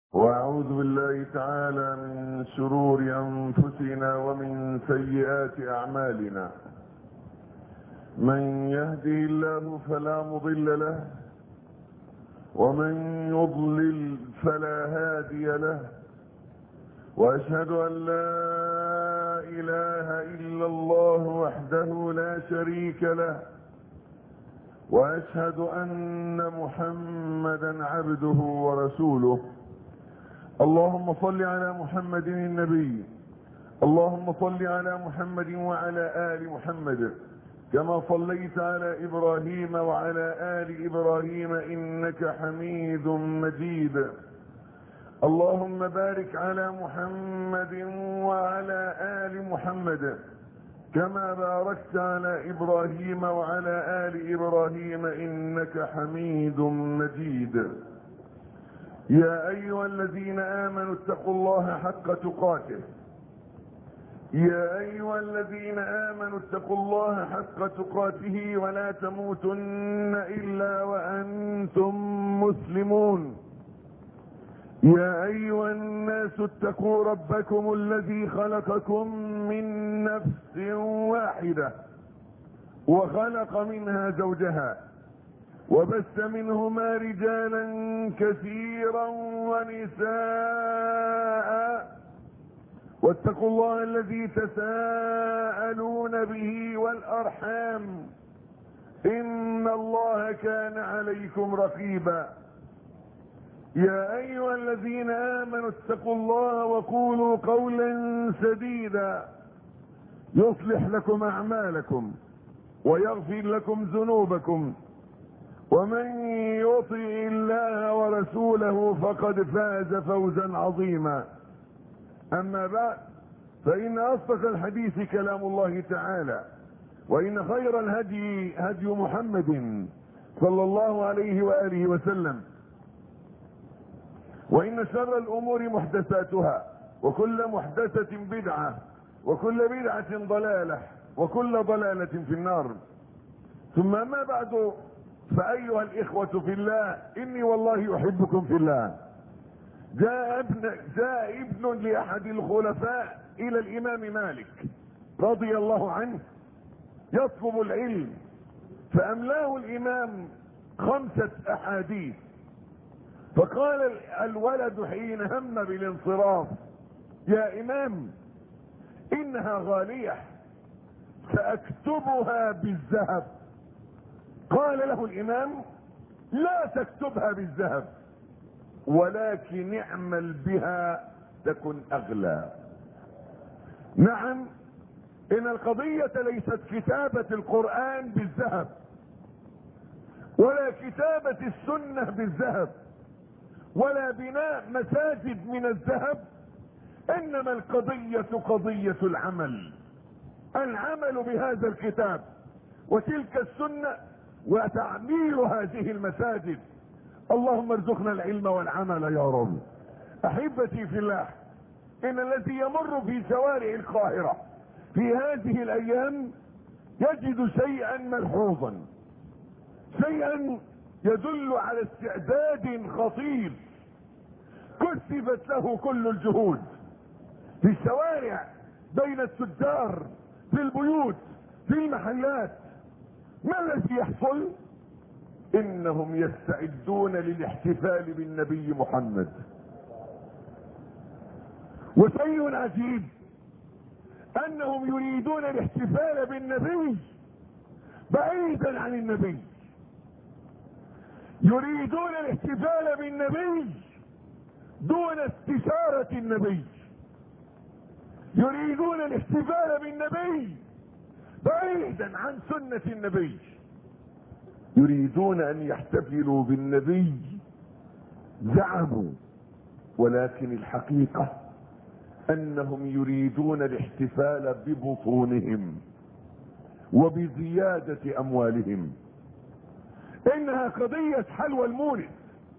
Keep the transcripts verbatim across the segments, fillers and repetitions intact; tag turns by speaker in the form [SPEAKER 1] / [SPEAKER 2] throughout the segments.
[SPEAKER 1] وأعوذ بالله تعالى من شرور أنفسنا ومن سيئات أعمالنا. من يهده الله فلا مضل له، ومن يضلل فلا هادي له، وأشهد أن لا إله إلا الله وحده لا شريك له، وأشهد أن محمدا عبده ورسوله. اللهم صل على محمد النبي، اللهم صل على محمد وعلى آل محمد كما صليت على إبراهيم وعلى آل إبراهيم إنك حميد مجيد. اللهم بارك على محمد وعلى آل محمد كما باركت على إبراهيم وعلى آل إبراهيم إنك حميد مجيد. يا أيها الذين آمنوا اتقوا الله حق تقاته يا أيها الذين آمنوا اتقوا الله حق تقاته ولا تموتن إلا وأنتم مسلمون. يا أيها الناس اتقوا ربكم الذي خلقكم من نفس واحدة وخلق منها زوجها وبث منهما رجالا كثيرا ونساء، واتقوا الله الذي تساءلون به والأرحام إن الله كان عليكم رقيبا. يا أيها الذين آمنوا اتقوا الله وقولوا قولا سديدا يصلح لكم أعمالكم ويغفر لكم ذنوبكم، ومن يطع الله ورسوله فقد فاز فوزا عظيما. أما بعد، فإن أصدق الحديث كلام الله تعالى، وإن خير الهدي هدي محمد صلى الله عليه وآله وسلم، وإن شر الأمور محدثاتها، وكل محدثة بدعة، وكل بدعة ضلالة، وكل ضلالة في النار. ثم أما بعد، فأيها الإخوة في الله، إني والله أحبكم في الله. جاء ابن جاء ابن لأحد الخلفاء إلى الإمام مالك رضي الله عنه يطلب العلم، فأملاه الإمام خمسة أحاديث، فقال الولد حين هم بالانصراف: يا إمام، إنها غالية سأكتبها بالذهب. قال له الإمام: لا تكتبها بالذهب، ولكن اعمل بها تكن أغلى. نعم، إن القضية ليست كتابة القرآن بالذهب ولا كتابة السنة بالذهب ولا بناء مساجد من الذهب، إنما القضية قضية العمل، العمل بهذا الكتاب وتلك السنة وتعمير هذه المساجد. اللهم ارزقنا العلم والعمل يا رب. احبتي في الله، ان الذي يمر في شوارع القاهرة في هذه الايام يجد شيئا ملحوظا، شيئا يدل على استعداد خطير كثفت له كل الجهود في الشوارع، بين التجار، في البيوت، في المحلات. ما الذي يحصل؟ انهم يستعدون للاحتفال بالنبي محمد. وشيء عجيب انهم يريدون الاحتفال بالنبي بعيدا عن النبي، يريدون الاحتفال بالنبي دون استشارة النبي، يريدون الاحتفال بالنبي بعيدا عن سنة النبي، يريدون ان يحتفلوا بالنبي زعموا، ولكن الحقيقة انهم يريدون الاحتفال ببطونهم وبزيادة اموالهم. انها قضية حلوى المولد،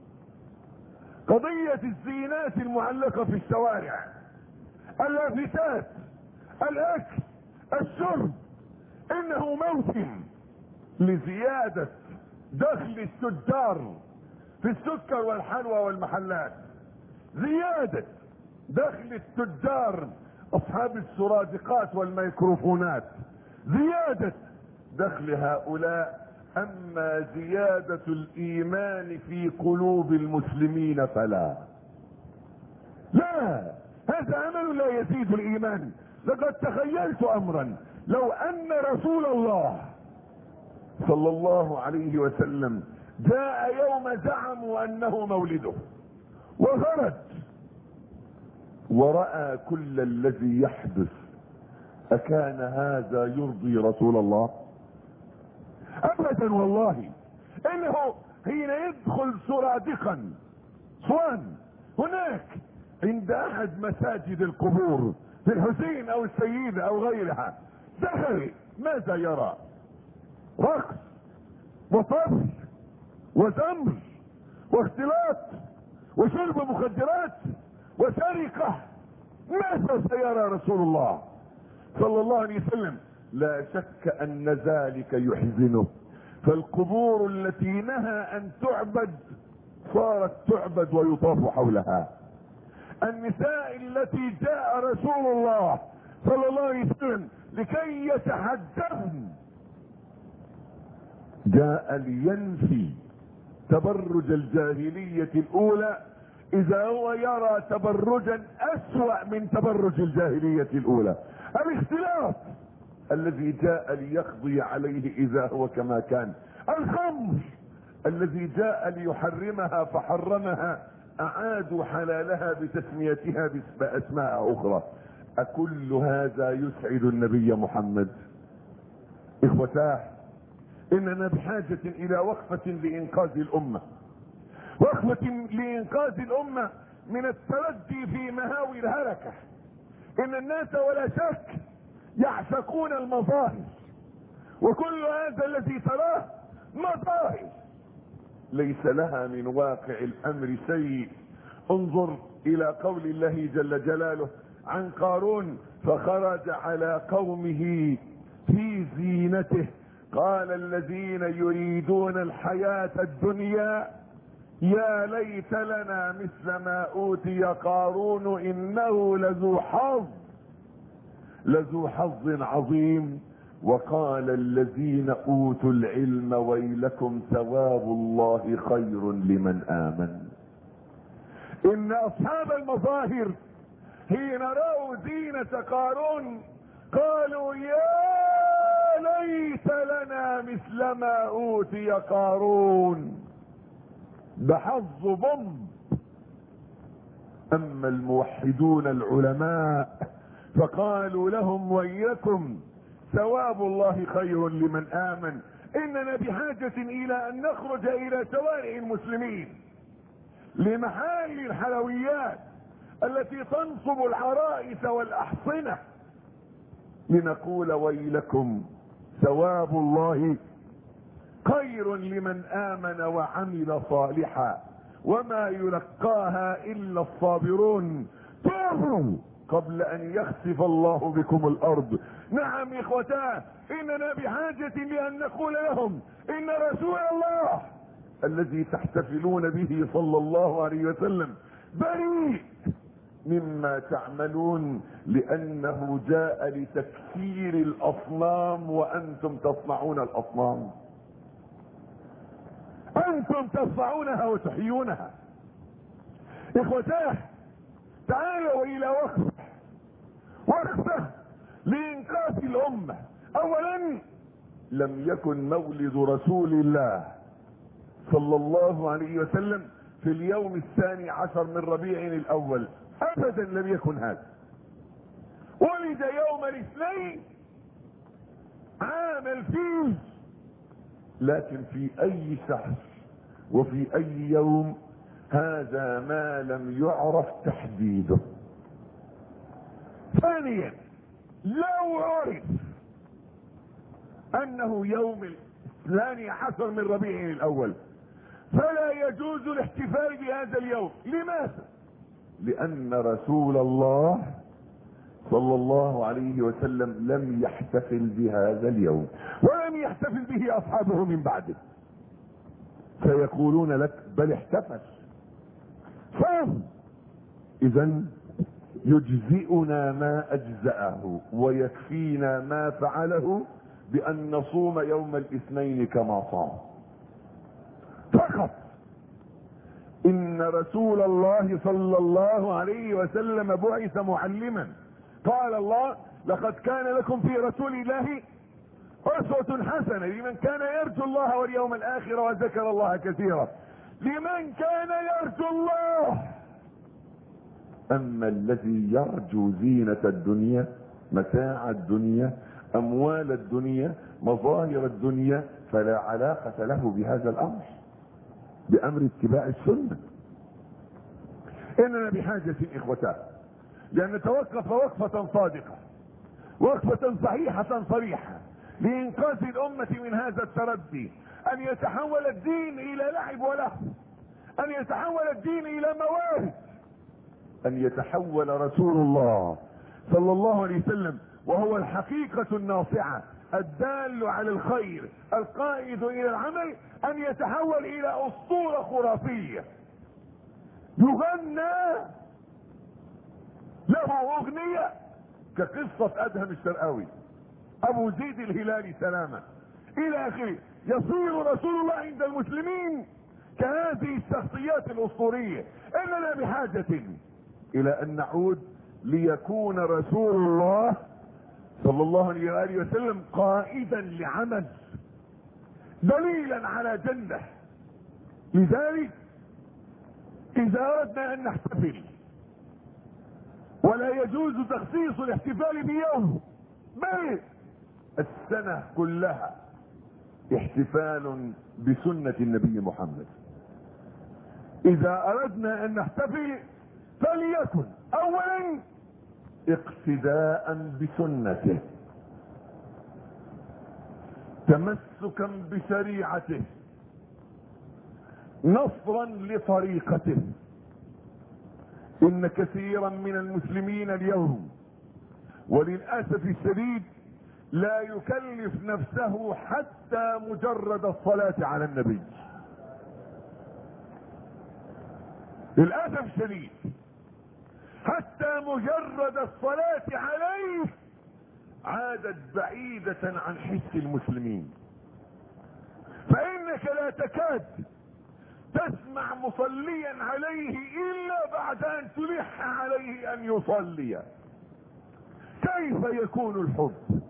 [SPEAKER 1] قضية الزينات المعلقة في الشوارع، اللافتات، الاكل، الشرب. انه موسم لزيادة دخل التجار في السكر والحلوى والمحلات. زيادة دخل التجار اصحاب السرادقات والميكروفونات، زيادة دخل هؤلاء. اما زيادة الايمان في قلوب المسلمين فلا، لا، هذا عمل لا يزيد الايمان. لقد تخيلت امرا، لو ان رسول الله صلى الله عليه وسلم جاء يوم زعموا انه مولده وخرج ورأى كل الذي يحدث، أكان هذا يرضي رسول الله؟ أبدا والله. إنه حين يدخل سرادقا صوان هناك عند أحد مساجد القبور في الحسين أو السيدة أو غيرها، دخل ماذا يرى؟ رقص وطبل وزمر واختلاط وشرب مخدرات وسرقة. ماذا سيرى رسول الله صلى الله عليه وسلم؟ لا شك ان ذلك يحزنه. فالقبور التي نهى ان تعبد صارت تعبد ويطاف حولها. النساء التي جاء رسول الله صلى الله عليه وسلم لكي يتحدثن جاء لينفي تبرج الجاهلية الاولى، اذا هو يرى تبرجا اسوأ من تبرج الجاهلية الاولى. الاختلاط الذي جاء ليقضي عليه اذا هو كما كان. الخمر الذي جاء ليحرمها فحرمها، اعادوا حلالها بتسميتها باسماء اخرى. اكل هذا يسعد النبي محمد؟ اخوتاه، اننا بحاجة الى وقفة لانقاذ الامة، وقفة لانقاذ الامة من التردي في مهاوي الهلكة. ان الناس ولا شك يعشقون المظاهر، وكل هذا الذي تراه مظاهر ليس لها من واقع الامر شيء. انظر الى قول الله جل جلاله عن قارون: فخرج على قومه في زينته قال الذين يريدون الحياة الدنيا يا ليت لنا مثل ما اوتي قارون انه لذو حظ لذو حظ عظيم. وقال الذين اوتوا العلم ويلكم ثواب الله خير لمن امن. ان اصحاب المظاهر حين رأوا زينة قارون قالوا يا ليت لنا مثل ما اوتي قارون، بحظ ضم. اما الموحدون العلماء فقالوا لهم ويلكم ثواب الله خير لمن امن. اننا بحاجة الى ان نخرج الى شوارع المسلمين لمحال الحلويات التي تنصب العرائس والاحصنة لنقول ويلكم ثواب الله خير لمن امن وعمل صالحا وما يلقاها الا الصابرون. توبوا قبل ان يخسف الله بكم الارض. نعم اخوتاه، اننا بحاجة لان نقول لهم ان رسول الله الذي تحتفلون به صلى الله عليه وسلم بريء مما تعملون، لانه جاء لتكسير الاصنام وانتم تصنعون الاصنام، انتم تصنعونها وتحيونها. اخوتاه، تعالوا الى وقفة وقفة لانقاذ الامة. اولا، لم يكن مولد رسول الله صلى الله عليه وسلم في اليوم الثاني عشر من ربيع الاول، ابدا لم يكن هذا. ولد يوم الاثنين عام الفيل، لكن في اي شهر وفي اي يوم هذا ما لم يعرف تحديده. ثانيا، لو عرف انه يوم الثاني عشر من ربيع الاول فلا يجوز الاحتفال بهذا اليوم. لماذا؟ لان رسول الله صلى الله عليه وسلم لم يحتفل بهذا اليوم ولم يحتفل به اصحابه من بعده. سيقولون لك بل احتفل. صام اذا يجزئنا ما اجزأه ويكفينا ما فعله بان نصوم يوم الاثنين كما صام فقط. ان رسول الله صلى الله عليه وسلم بعث معلما. قال الله: لقد كان لكم في رسول الله أسوة حسنة لمن كان يرجو الله واليوم الآخر وذكر الله كثيرا. لمن كان يرجو الله. أما الذي يرجو زينة الدنيا، متاع الدنيا، أموال الدنيا، مظاهر الدنيا، فلا علاقة له بهذا الأمر، بأمر اتباع السنة. إننا بحاجة إخوتان لأن نتوقف وقفة صادقة، وقفة صحيحة صريحة، لإنقاذ الأمة من هذا التردي، أن يتحول الدين إلى لعب ولهو، أن يتحول الدين إلى موارد، أن يتحول رسول الله صلى الله عليه وسلم وهو الحقيقة الناصعة الدال على الخير القائد إلى العمل، أن يتحول إلى أسطورة خرافية يغنى له أغنية كقصة أدهم الشرقاوي، أبو زيد الهلالي سلامة إلى آخره. يصير رسول الله عند المسلمين كهذه الشخصيات الأسطورية. إننا بحاجة إلى أن نعود ليكون رسول الله صلى الله عليه وآله وسلم قائدا لعمل، دليلا على جنة. لذلك إذا أردنا أن نحتفل، ولا يجوز تخصيص الاحتفال بيوم، بل السنة كلها احتفال بسنة النبي محمد. إذا أردنا أن نحتفل فليكن أولا اقتداء بسنته، تمسكا بشريعته، نصرا لطريقته. إن كثيرا من المسلمين اليوم وللأسف الشديد لا يكلف نفسه حتى مجرد الصلاة على النبي. للأسف الشديد حتى مجرد الصلاة عليه عادت بعيدة عن حس المسلمين، فإنك لا تكاد تسمع مصليا عليه إلا بعد أن تلح عليه أن يصلي. كيف يكون الحب؟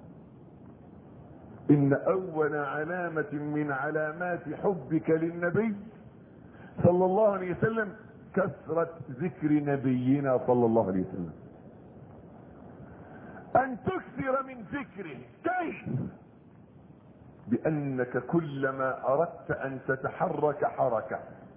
[SPEAKER 1] إن أول علامة من علامات حبك للنبي صلى الله عليه وسلم كثرة ذكر نبينا صلى الله عليه وسلم، أن تكثر من ذكره. كيف؟ بأنك كلما أردت أن تتحرك حركة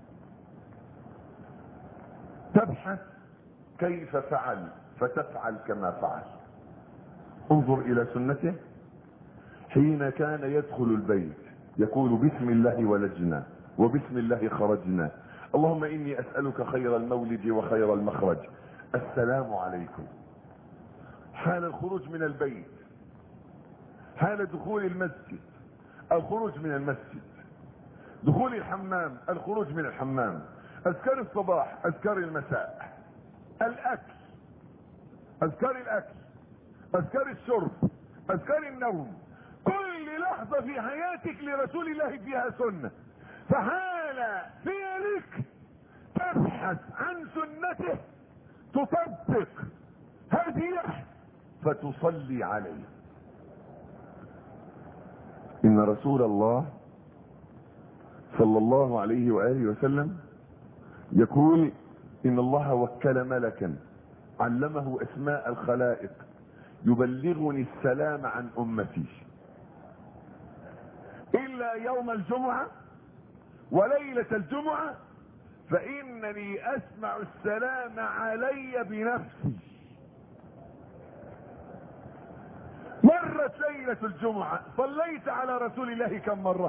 [SPEAKER 1] تبحث كيف فعل فتفعل كما فعل. انظر إلى سنته حين كان يدخل البيت يقول: بسم الله ولجنا وبسم الله خرجنا، اللهم إني أسألك خير المولد وخير المخرج، السلام عليكم. حال الخروج من البيت، حال دخول المسجد، الخروج من المسجد، دخول الحمام، الخروج من الحمام، اذكار الصباح، اذكار المساء، الاكل، اذكار الاكل، اذكار الشرب، اذكار النوم. كل لحظة في حياتك لرسول الله فيها سنة، فحال فعلك تبحث عن سنته، تطبق هديه فتصلي عليه. إن رسول الله صلى الله عليه وآله وسلم يقول: إن الله وكل ملكا علمه أسماء الخلائق يبلغني السلام عن أمتي إلا يوم الجمعة وليلة الجمعة فإنني أسمع السلام علي بنفسي. مرت ليلة الجمعة، صليت على رسول الله كم مرة؟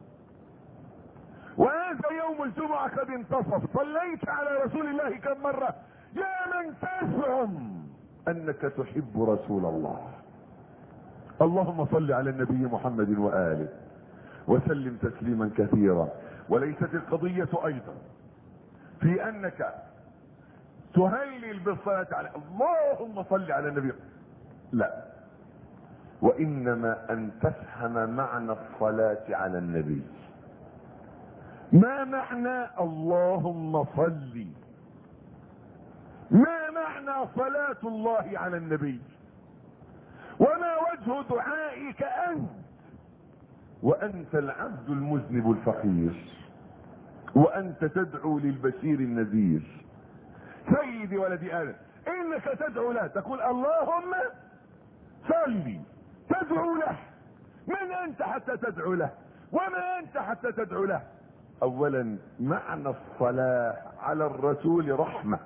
[SPEAKER 1] وهذا يوم الجمعة قد انتصف، صليت على رسول الله كم مرة؟ يا من تزعم أنك تحب رسول الله. اللهم صل على النبي محمد وآله وسلم تسليما كثيرا. وليست القضية أيضا في أنك تهلل بالصلاة على اللهم صل على النبي، لا، وانما ان تفهم معنى الصلاة على النبي. ما معنى اللهم صل؟ ما معنى صلاة الله على النبي؟ وما وجه دعائك انت وانت العبد المذنب الفقير، وانت تدعو للبشير النذير سيدي ولد ادم؟ انك تدعو له، تقول اللهم صل، تدعو له. من انت حتى تدعو له؟ وما انت حتى تدعو له؟ اولا معنى الصلاة على الرسول رحمة،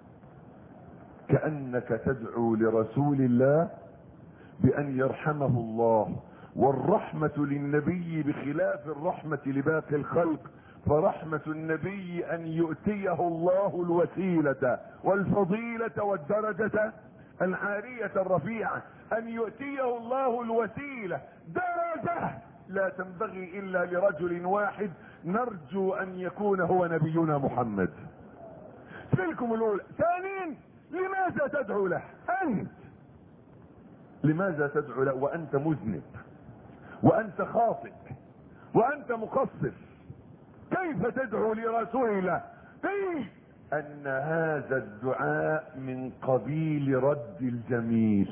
[SPEAKER 1] كأنك تدعو لرسول الله بأن يرحمه الله، والرحمة للنبي بخلاف الرحمة لباقي الخلق، فرحمة النبي أن يؤتيه الله الوسيلة والفضيلة والدرجة العالية الرفيعة، أن يؤتيه الله الوسيلة درجة لا تنبغي إلا لرجل واحد، نرجو أن يكون هو نبينا محمد. تلكم الأولى. ثانيا لماذا تدعو له أنت؟ لماذا تدعو له وأنت مذنب وأنت خاطئ وأنت مقصر؟ كيف تدعو لرسول الله؟ قيل أن هذا الدعاء من قبيل رد الجميل،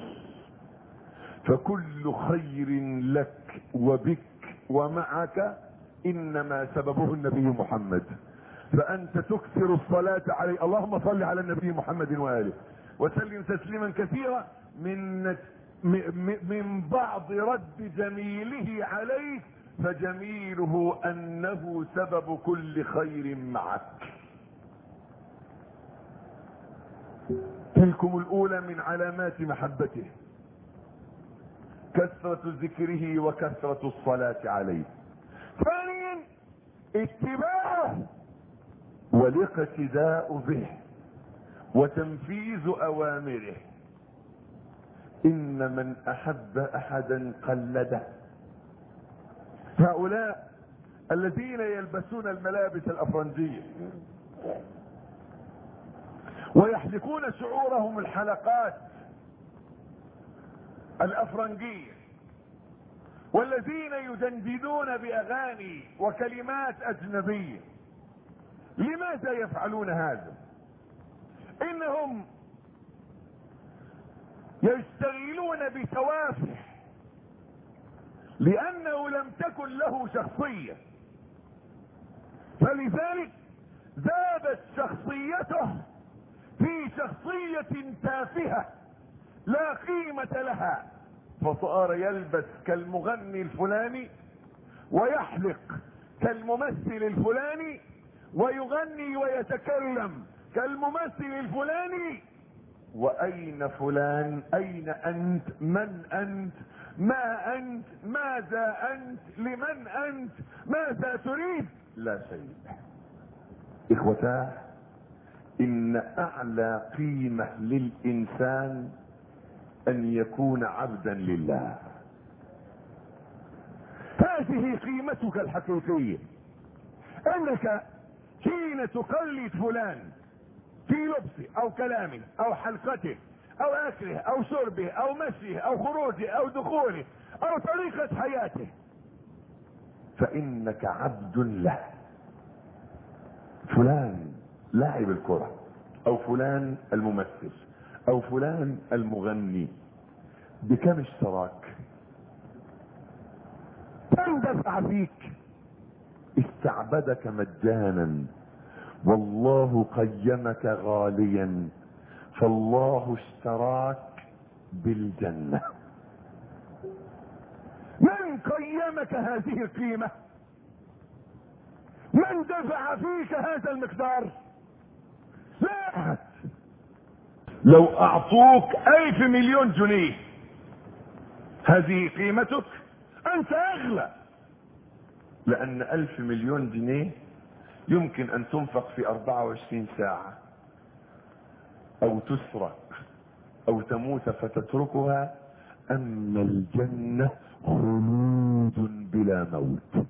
[SPEAKER 1] فكل خير لك وبك ومعك إنما سببه النبي محمد، فأنت تكثر الصلاة عليه. اللهم صل على النبي محمد وآله وسلم تسليما كثيرا. من من بعض رد جميله عليك، فجميله أنه سبب كل خير معك. تلكم الأولى من علامات محبته كثرة ذكره وكثرة الصلاة عليه. ثانيا اتباعه والاقتداء به وتنفيذ أوامره. إن من أحب أحدا قلده. هؤلاء الذين يلبسون الملابس الأفرنجية ويحلقون شعورهم الحلقات الأفرنجية، والذين يدندنون بأغاني وكلمات أجنبية، لماذا يفعلون هذا؟ إنهم يشتغلون بتوافه، لأنه لم تكن له شخصية، فلذلك ذابت شخصيته في شخصية تافهة لا قيمة لها، فصار يلبس كالمغني الفلاني ويحلق كالممثل الفلاني ويغني ويتكلم كالممثل الفلاني. وأين فلان؟ أين أنت؟ من أنت؟ ما أنت؟ ماذا أنت؟ لمن أنت؟ ماذا تريد؟ لا شيء. إخوتاه، إن أعلى قيمة للإنسان أن يكون عبدا لله. هذه قيمتك الحقيقية، أنك حين تقلد فلان في لبسه أو كلامه أو حلقته أو أكله أو شربه أو مشيه أو خروجه أو دخوله أو طريقة حياته، فإنك عبد له. فلان لاعب الكرة أو فلان الممثل أو فلان المغني، بكم اشتراك؟ كم دفع فيك؟ استعبدك مجانا، والله قيمك غاليا، فالله اشتراك بالجنة. من قيمك هذه القيمة؟ من دفع فيك هذا المقدار؟ لا أحد. لو أعطوك ألف مليون جنيه هذه قيمتك، أنت أغلى، لأن ألف مليون جنيه يمكن أن تنفق في أربعة وعشرين ساعة، أو تسرق أو تموت فتتركها. أما الجنة خلود بلا موت،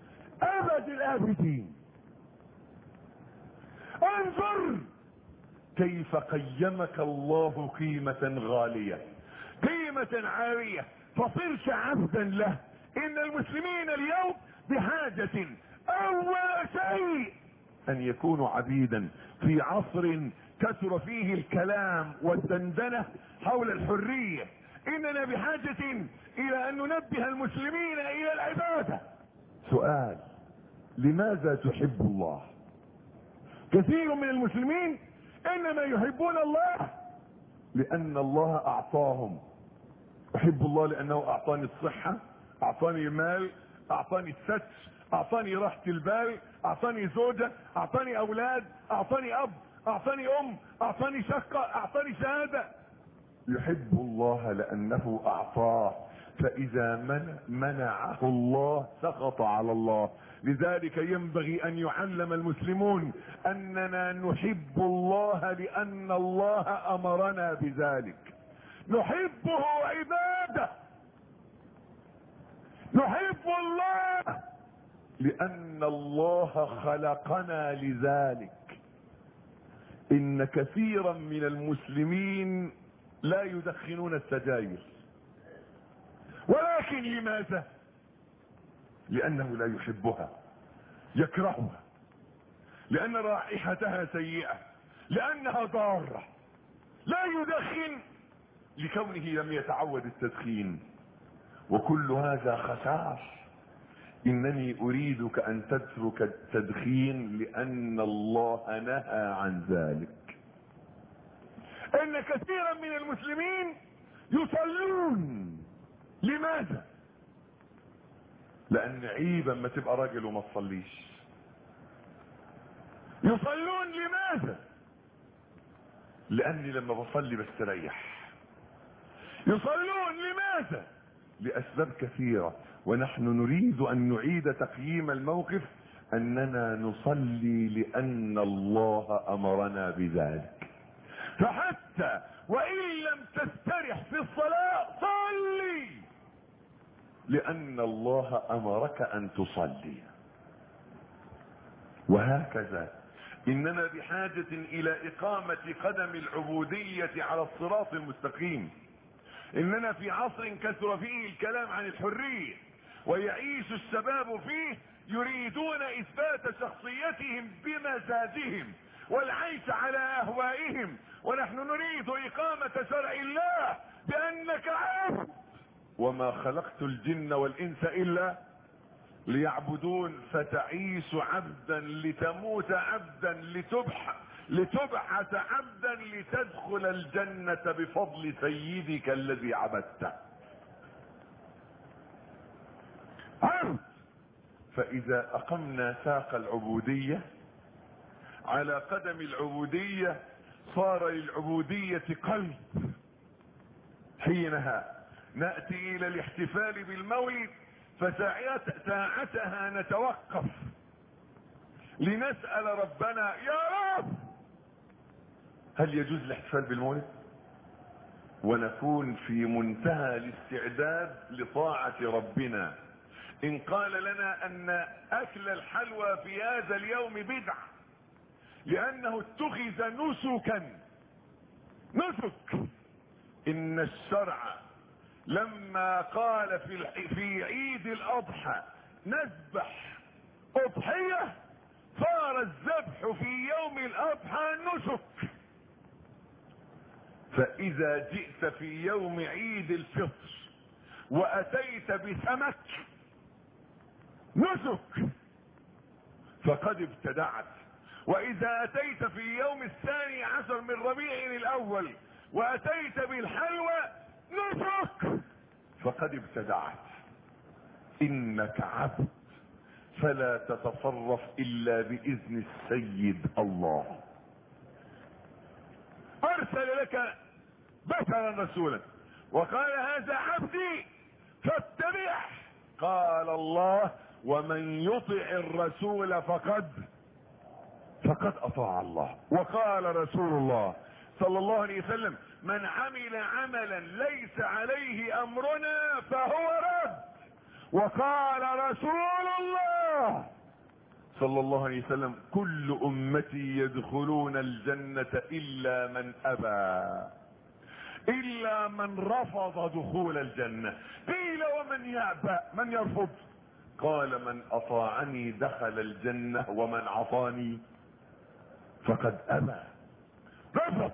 [SPEAKER 1] أبد الآبدين. انظر كيف قيمك الله قيمة غالية، قيمة عالية، فصرت عبدا له. ان المسلمين اليوم بحاجة اول شيء ان يكونوا عبيدا في عصر كثر فيه الكلام والدندنة حول الحرية. اننا بحاجة الى ان ننبه المسلمين الى العبادة. سؤال: لماذا تحب الله؟ كثير من المسلمين انما يحبون الله لان الله اعطاهم. احب الله لانه اعطاني الصحة، اعطاني المال، اعطاني الستر، اعطاني راحة البال، اعطاني زوجة، اعطاني اولاد، اعطاني اب، اعطاني ام، اعطاني شقة، اعطاني شهادة. يحب الله لانه اعطاه، فاذا من منعه الله سقط على الله. لذلك ينبغي ان يعلم المسلمون اننا نحب الله لان الله امرنا بذلك. نحبه عبادة. نحب الله لان الله خلقنا لذلك. ان كثيرا من المسلمين لا يدخنون السجاير، ولكن لماذا؟ لانه لا يحبها، يكرهها، لان رائحتها سيئة، لانها ضارة. لا يدخن لكونه لم يتعود التدخين، وكل هذا خسار. انني اريدك ان تترك التدخين لان الله نهى عن ذلك. ان كثيرا من المسلمين يصلون. لماذا؟ لان عيبا ما تبقى راجل وما تصليش. يصلون لماذا؟ لاني لما بصلي بستريح. يصلون لماذا؟ لاسباب كثيرة، ونحن نريد ان نعيد تقييم الموقف. اننا نصلي لان الله امرنا بذلك. فحتى وان لم تسترح في الصلاة صلي، لان الله امرك ان تصلي. وهكذا اننا بحاجة الى اقامة قدم العبودية على الصراط المستقيم. اننا في عصر كثر فيه الكلام عن الحرية، ويعيش الشباب فيه يريدون اثبات شخصيتهم بمزاجهم والعيش على اهوائهم، ونحن نريد اقامة شرع الله بانك عبد. وما خلقت الجن والانس الا ليعبدون. فتعيش عبدا لتموت عبدا لتبح لتبعث عبدا لتدخل الجنة بفضل سيدك الذي عبدته. عبد. فاذا اقمنا ساق العبودية على قدم العبودية صار للعبودية قلب. حينها نأتي الى الاحتفال بالمولد، فساعتها نتوقف لنسأل ربنا: يا رب، هل يجوز الاحتفال بالمولد؟ ونكون في منتهى الاستعداد لطاعة ربنا. ان قال لنا ان اكل الحلوى في هذا اليوم بدعة لانه اتخذ نسكا، نسك. ان الشرع لما قال في في عيد الاضحى نذبح اضحية، صار الذبح في يوم الاضحى نسك. فاذا جئت في يوم عيد الفطر واتيت بسمك نسك فقد ابتدعت. واذا اتيت في يوم الثاني عشر من ربيع الاول واتيت بالحلوى نسك فقد ابتدعت. انك عبد فلا تتصرف الا باذن السيد الله. ارسل لك بشرا رسولا وقال: هذا عبدي فاتبعه. قال الله: ومن يطع الرسول فقد فقد اطاع الله. وقال رسول الله صلى الله عليه وسلم: من عمل عملا ليس عليه امرنا فهو رد. وقال رسول الله صلى الله عليه وسلم: كل امتي يدخلون الجنة الا من ابى، الا من رفض دخول الجنة. قيل: ومن يأبى، من يرفض؟ قال: من اطاعني دخل الجنة ومن عصاني فقد ابى. رفض.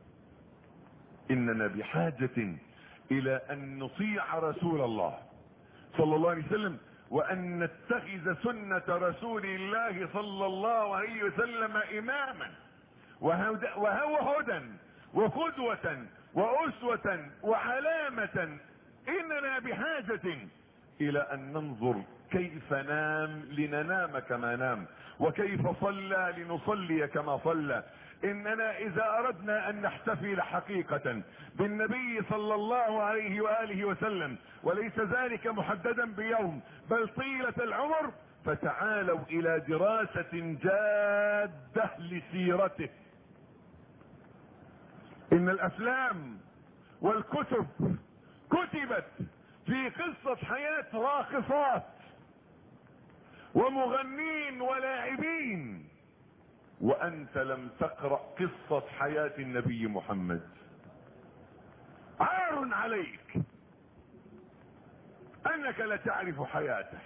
[SPEAKER 1] اننا بحاجة الى ان نطيع رسول الله صلى الله عليه وسلم، وان نتخذ سنة رسول الله صلى الله عليه وسلم اماما وهو هدى وقدوة واسوة وعلامة. اننا بحاجة الى ان ننظر كيف نام لننام كما نام، وكيف صلى لنصلي كما صلى. اننا اذا اردنا ان نحتفل حقيقة بالنبي صلى الله عليه وآله وسلم، وليس ذلك محددا بيوم بل طيلة العمر، فتعالوا الى دراسة جادة لسيرته. ان الافلام والكتب كتبت في قصة حياة راقصات ومغنين ولاعبين، وانت لم تقرأ قصة حياة النبي محمد. عار عليك انك لا تعرف حياته.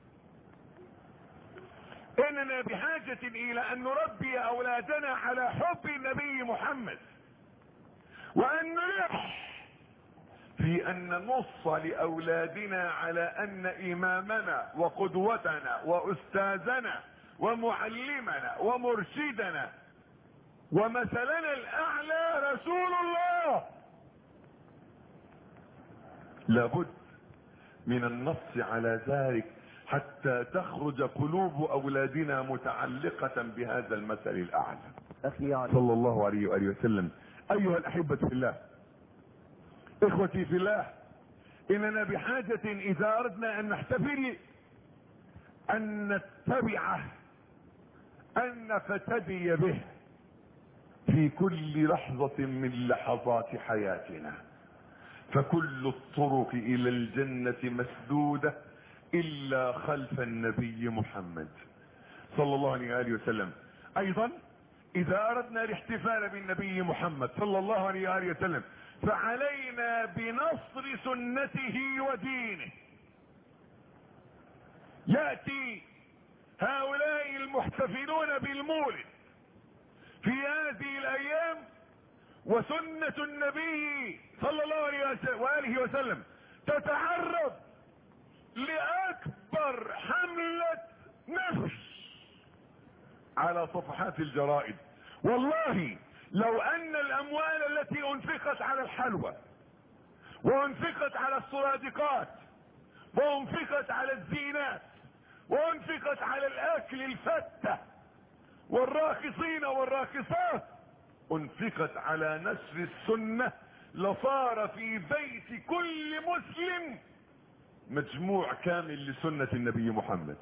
[SPEAKER 1] اننا بحاجة الى ان نربي اولادنا على حب النبي محمد، وان نلح في ان نص لاولادنا على ان امامنا وقدوتنا واستاذنا ومعلمنا ومرشدنا ومثلنا الاعلى رسول الله. لابد من النص على ذلك حتى تخرج قلوب اولادنا متعلقة بهذا المثل الاعلى صلى الله عليه وآله وسلم. ايها الاحبة في الله، اخوتي في الله، اننا بحاجة اذا اردنا ان نحتفل ان نتبعه، ان نقتدي به في كل لحظة من لحظات حياتنا. فكل الطرق الى الجنة مسدودة الا خلف النبي محمد صلى الله عليه وآله وسلم. ايضا اذا اردنا الاحتفال بالنبي محمد صلى الله عليه وآله وسلم فعلينا بنصر سنته ودينه. يأتي هؤلاء المحتفلون بالمولد في هذه الايام وسنة النبي صلى الله عليه وآله وسلم تتعرض لأكبر حملة نفس على صفحات الجرائد. والله لو ان الاموال التي انفقت على الحلوى وانفقت على السرادقات وانفقت على الزينات وانفقت على الاكل الفتة والراقصين والراقصات انفقت على نشر السنة، لصار في بيت كل مسلم مجموع كامل لسنة النبي محمد.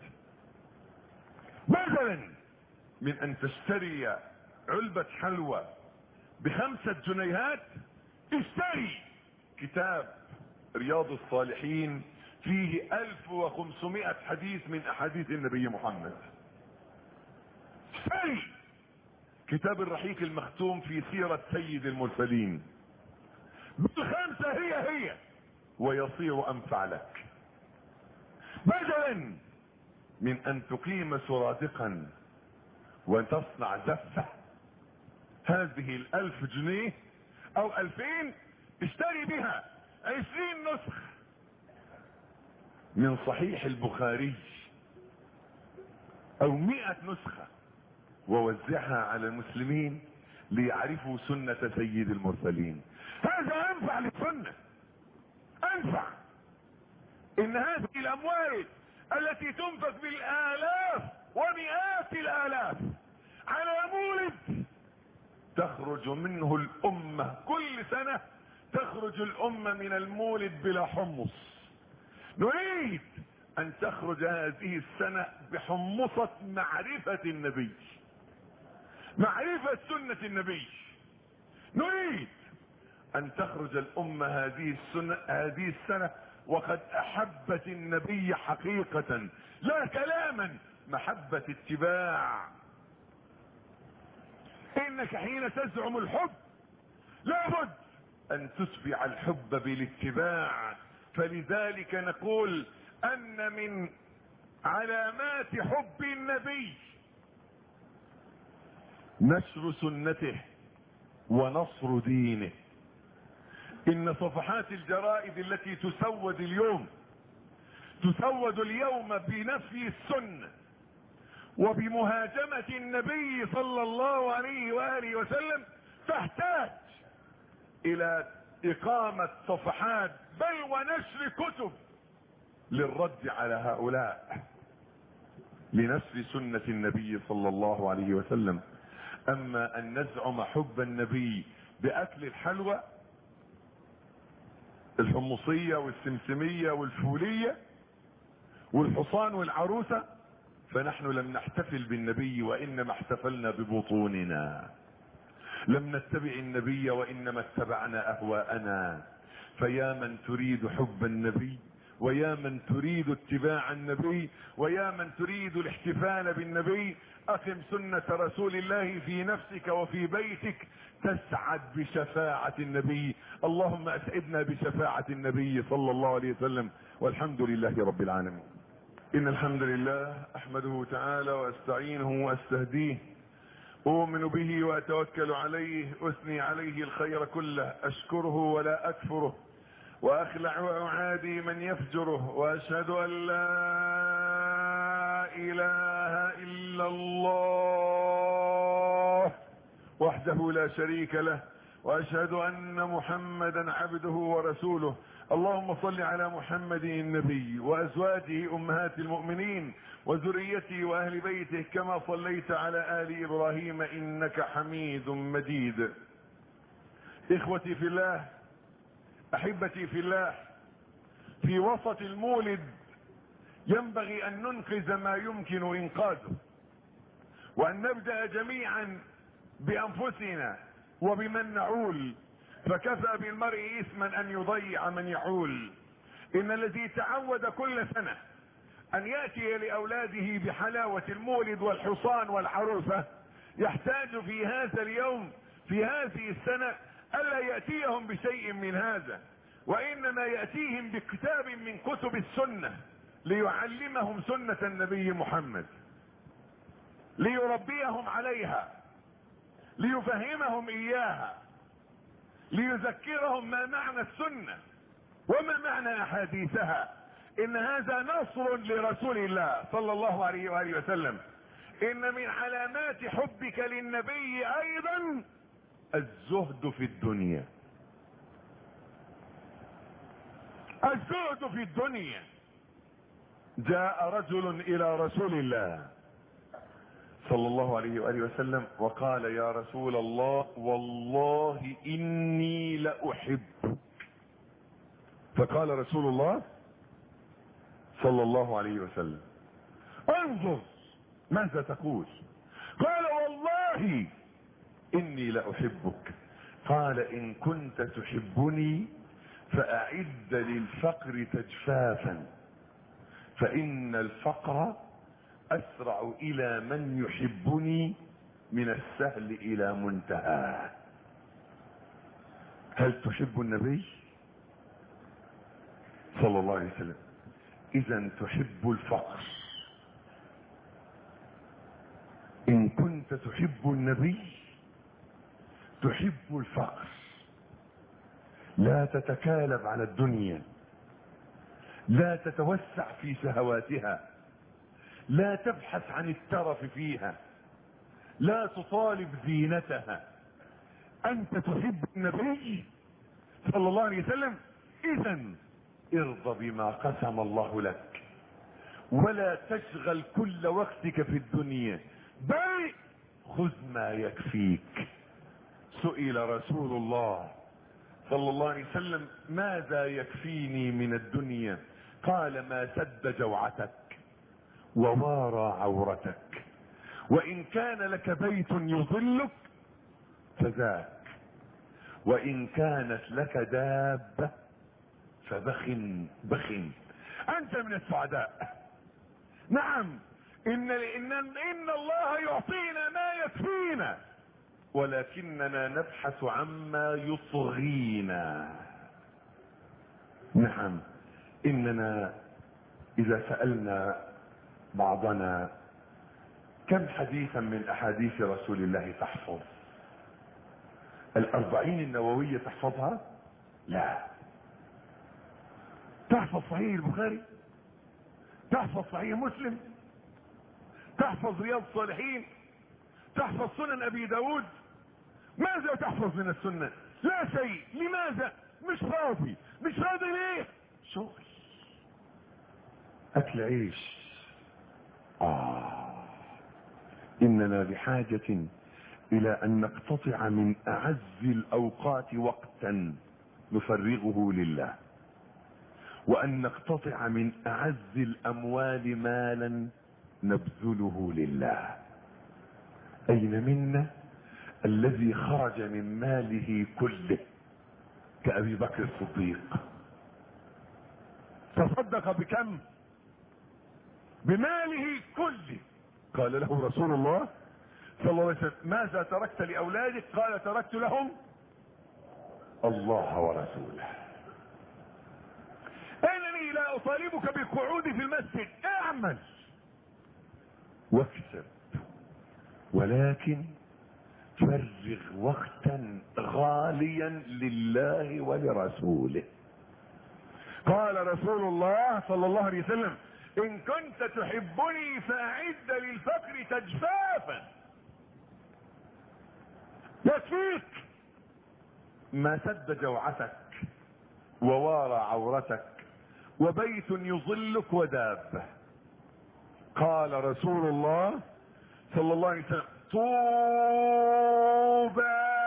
[SPEAKER 1] بدلا من ان تشتري علبة حلوى بخمسة جنيهات، اشتري كتاب رياض الصالحين فيه الف وخمسمائة حديث من احاديث النبي محمد. اشتري كتاب الرحيق المختوم في سيرة سيد المرسلين، بالخمسة هي هي ويصير انفع لك. بدلا من ان تقيم سرادقا وتصنع زفة، هذه الالف جنيه او الفين اشتري بها عشرين نسخ من صحيح البخاري او مئة نسخة ووزعها على المسلمين ليعرفوا سنة سيد المرسلين. هذا انفع للسنة، انفع. ان هذه الاموال التي تنفق بالالاف ومئات الالاف على مولد تخرج منه الامة كل سنة، تخرج الامة من المولد بلا حمص. نريد ان تخرج هذه السنة بحمصة معرفة النبي، معرفة سنة النبي. نريد ان تخرج الامة هذه السنة هذه السنة وقد احبت النبي حقيقة لا كلاما محبة اتباع. انك حين تزعم الحب لابد ان تتبع الحب بالاتباع. فلذلك نقول ان من علامات حب النبي نشر سنته ونصر دينه. ان صفحات الجرائد التي تسود اليوم تسود اليوم بنفي السنة وبمهاجمة النبي صلى الله عليه وآله وسلم، تحتاج الى اقامة صفحات بل ونشر كتب للرد على هؤلاء، لنشر سنة النبي صلى الله عليه وسلم. اما ان نزعم حب النبي باكل الحلوى الحمصية والسمسمية والفولية والحصان والعروسة، فنحن لم نحتفل بالنبي وانما احتفلنا ببطوننا. لم نتبع النبي وانما اتبعنا اهواءنا. فيا من تريد حب النبي، ويا من تريد اتباع النبي، ويا من تريد الاحتفال بالنبي، اقم سنة رسول الله في نفسك وفي بيتك تسعد بشفاعة النبي. اللهم اسعدنا بشفاعة النبي صلى الله عليه وسلم، والحمد لله رب العالمين. ان الحمد لله احمده تعالى واستعينه واستهديه، اؤمن به واتوكل عليه، اثني عليه الخير كله، اشكره ولا اكفره، واخلع واعادي من يفجره، واشهد ان لا اله الا الله وحده لا شريك له، واشهد ان محمدا عبده ورسوله. اللهم صل على محمد النبي وازواجه امهات المؤمنين وذريته واهل بيته كما صليت على ال ابراهيم انك حميد مجيد. اخوتي في الله، احبتي في الله، في وسط المولد ينبغي ان ننقذ ما يمكن انقاذه، وان نبدأ جميعا بانفسنا وبمن نعول، فكفى بالمرء اثما ان يضيع من يعول. ان الذي تعود كل سنة ان يأتي لاولاده بحلاوة المولد والحصان والعروسة يحتاج في هذا اليوم في هذه السنة الا يأتيهم بشيء من هذا، وانما يأتيهم بكتاب من كتب السنة ليعلمهم سنة النبي محمد، ليربيهم عليها، ليفهمهم اياها، ليذكرهم ما معنى السنة وما معنى احاديثها. ان هذا نصر لرسول الله صلى الله عليه وآله وسلم. ان من علامات حبك للنبي ايضا الزهد في الدنيا. الزهد في الدنيا. جاء رجل الى رسول الله صلى الله عليه وآله وسلم وقال: يا رسول الله، والله إني لأحبك. فقال رسول الله صلى الله عليه وسلم: انظر ماذا تقول؟ قال: والله إني لأحبك. قال: إن كنت تحبني فأعد للفقر تجفافا، فإن الفقر اسرع الى من يحبني من السهل الى منتهى. هل تحب النبي صلى الله عليه وسلم؟ اذا تحب الفقر. ان كنت تحب النبي تحب الفقر. لا تتكالب على الدنيا، لا تتوسع في شهواتها، لا تبحث عن الترف فيها، لا تطالب زينتها. انت تحب النبي صلى الله عليه وسلم، اذا ارضى بما قسم الله لك، ولا تشغل كل وقتك في الدنيا، بل خذ ما يكفيك. سئل رسول الله صلى الله عليه وسلم: ماذا يكفيني من الدنيا؟ قال: ما سد جوعتك ووارى عورتك، وان كان لك بيت يظلك فذاك، وان كانت لك دابة فبخ بخ. انت من السعداء. نعم، ان ان ان الله يعطينا ما يكفينا، ولكننا نبحث عما يطغينا. نعم، اننا اذا سألنا بعضنا كم حديثا من احاديث رسول الله تحفظ؟ الاربعين النووية تحفظها؟ لا. تحفظ صحيح البخاري؟ تحفظ صحيح مسلم؟ تحفظ رياض الصالحين؟ تحفظ سنن ابي داود؟ ماذا تحفظ من السنة؟ لا شيء. لماذا؟ مش فاضي. مش فاضي ليه؟ شغل، اكل عيش. آه اننا بحاجة الى ان نقتطع من اعز الاوقات وقتا نفرغه لله، وان نقتطع من اعز الاموال مالا نبذله لله. اين منا الذي خرج من ماله كله كأبي بكر الصديق؟ تصدق بكم؟ بماله كله. قال له رسول الله صلى الله عليه وسلم: ماذا تركت لأولادك؟ قال: تركت لهم الله ورسوله. انني لا اطالبك بالقعود في المسجد، اعمل واكسب، ولكن فرغ وقتا غاليا لله ولرسوله. قال رسول الله صلى الله عليه وسلم: ان كنت تحبني فاعد للفقر تجفافا. يكفيك ما سد جوعتك ووارى عورتك وبيت يظلك ودابة. قال رسول الله صلى الله عليه وسلم: طوبى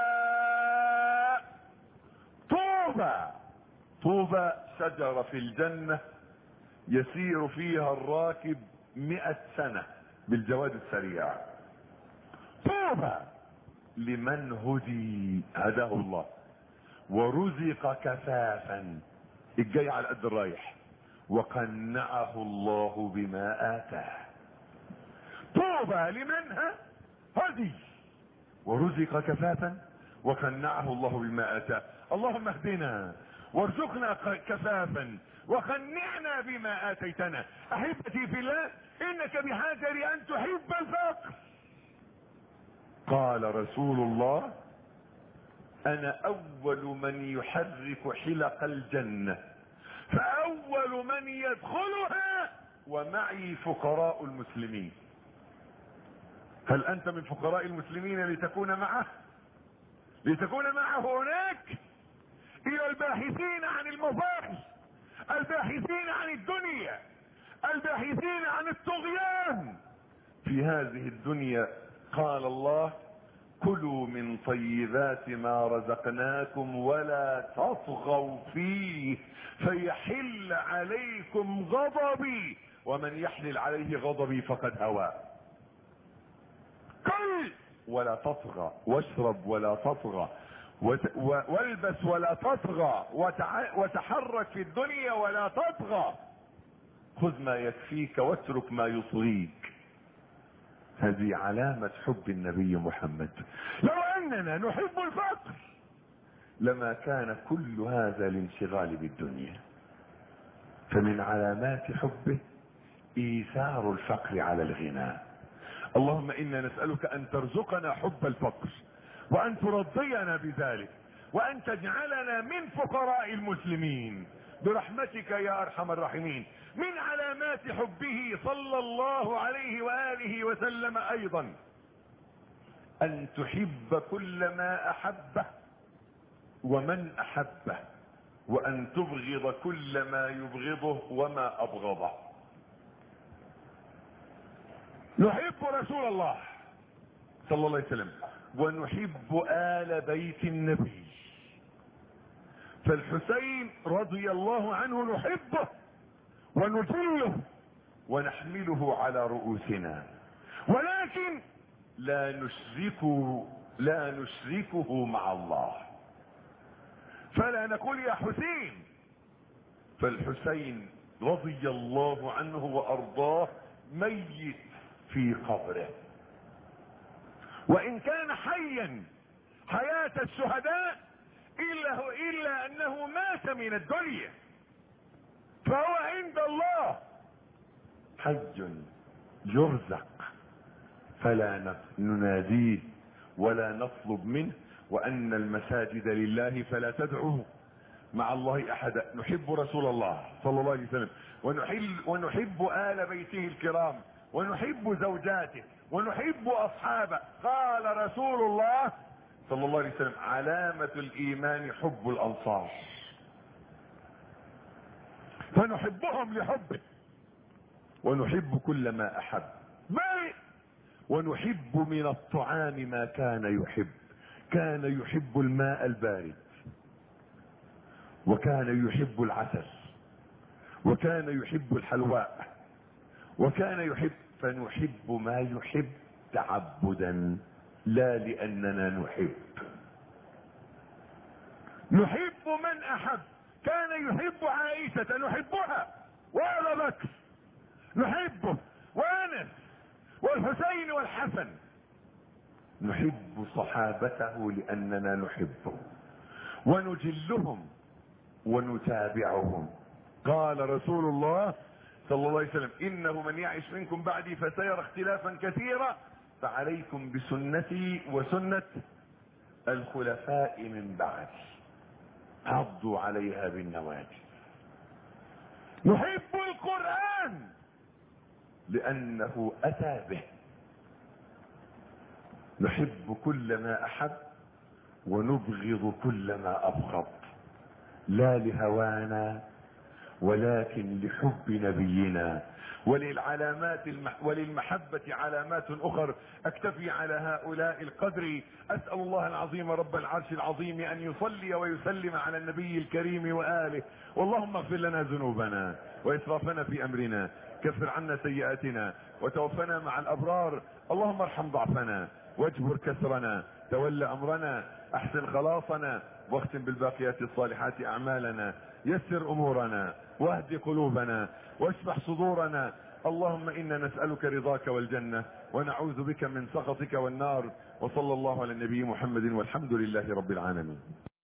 [SPEAKER 1] طوبى طوبى شجرة في الجنة يسير فيها الراكب مئة سنة بالجواد السريع. طوبى لمن هدي هداه الله ورزق كفافا، الجاي على قد الرايح، وقنعه الله بما آتاه. طوبى لمن هدي ورزق كفافا وقنعه الله بما آتاه. اللهم اهدنا وارزقنا كفافا وقنعنا بما آتيتنا. احبتي في الله، انك بحاجة لان تحب الفقر. قال رسول الله: انا اول من يحرك حلق الجنة، فاول من يدخلها ومعي فقراء المسلمين. هل انت من فقراء المسلمين لتكون معه لتكون معه هناك؟ الى الباحثين عن المفاخر، الباحثين عن الدنيا، الباحثين عن الطغيان في هذه الدنيا. قال الله: كلوا من طيبات ما رزقناكم ولا تطغوا فيه فيحل عليكم غضبي ومن يحلل عليه غضبي فقد هوى. كل ولا تطغى، واشرب ولا تطغى، والبس ولا تطغى، وتحرك في الدنيا ولا تطغى. خذ ما يكفيك واترك ما يطغيك. هذه علامة حب النبي محمد. لو اننا نحب الفقر لما كان كل هذا الانشغال بالدنيا. فمن علامات حبه ايثار الفقر على الغنى. اللهم انا نسألك ان ترزقنا حب الفقر، وان ترضينا بذلك، وان تجعلنا من فقراء المسلمين برحمتك يا ارحم الراحمين. من علامات حبه صلى الله عليه وآله وسلم ايضا ان تحب كل ما احبه ومن احبه، وان تبغض كل ما يبغضه وما ابغضه. نحب رسول الله صلى الله عليه وسلم ونحب آل بيت النبي. فالحسين رضي الله عنه نحبه ونجله ونحمله على رؤوسنا، ولكن لا نشركه لا نشركه مع الله. فلا نقول يا حسين. فالحسين رضي الله عنه وارضاه ميت في قبره، وان كان حيا حياة الشهداء الا هو الا انه مات من الدنيا، فهو عند الله حي يرزق، فلا نناديه ولا نطلب منه، وان المساجد لله فلا تدعوا مع الله احدا. نحب رسول الله صلى الله عليه وسلم، ونحب, ونحب آل بيته الكرام، ونحب زوجاته، ونحب اصحابه. قال رسول الله صلى الله عليه وسلم: علامة الايمان حب الانصار، فنحبهم لحبه، ونحب كل ما احب، بل ونحب من الطعام ما كان يحب. كان يحب الماء البارد، وكان يحب العسل، وكان يحب الحلواء، وكان يحب، فنحب ما يحب تعبدا لا لاننا نحب. نحب من احب. كان يحب عائشة نحبها، وابا بكر نحبه، وانس والحسين والحسن. نحب صحابته لاننا نحبه ونجلهم ونتابعهم. قال رسول الله صلى الله عليه وسلم: انه من يعش منكم بعدي فسيرى اختلافا كثيرا، فعليكم بسنتي وسنة الخلفاء من بعدي، عضوا عليها بالنواجذ. نحب القرآن لانه اتى به. نحب كل ما احب ونبغض كل ما ابغض، لا لهوانا ولكن لحب نبينا. وللعلامات المح... وللمحبة علامات اخر. اكتفي على هؤلاء القدر. اسأل الله العظيم رب العرش العظيم ان يصلي ويسلم على النبي الكريم وآله. واللهم اغفر لنا ذنوبنا واسرافنا في امرنا، كفر عنا سيئاتنا، وتوفنا مع الابرار. اللهم ارحم ضعفنا واجبر كسرنا، تول امرنا، احسن خلاصنا، واختم بالباقيات الصالحات اعمالنا، يسر امورنا، واهد قلوبنا، واشرح صدورنا. اللهم انا نسألك رضاك والجنة، ونعوذ بك من سخطك والنار. وصلى الله على النبي محمد، والحمد لله رب العالمين.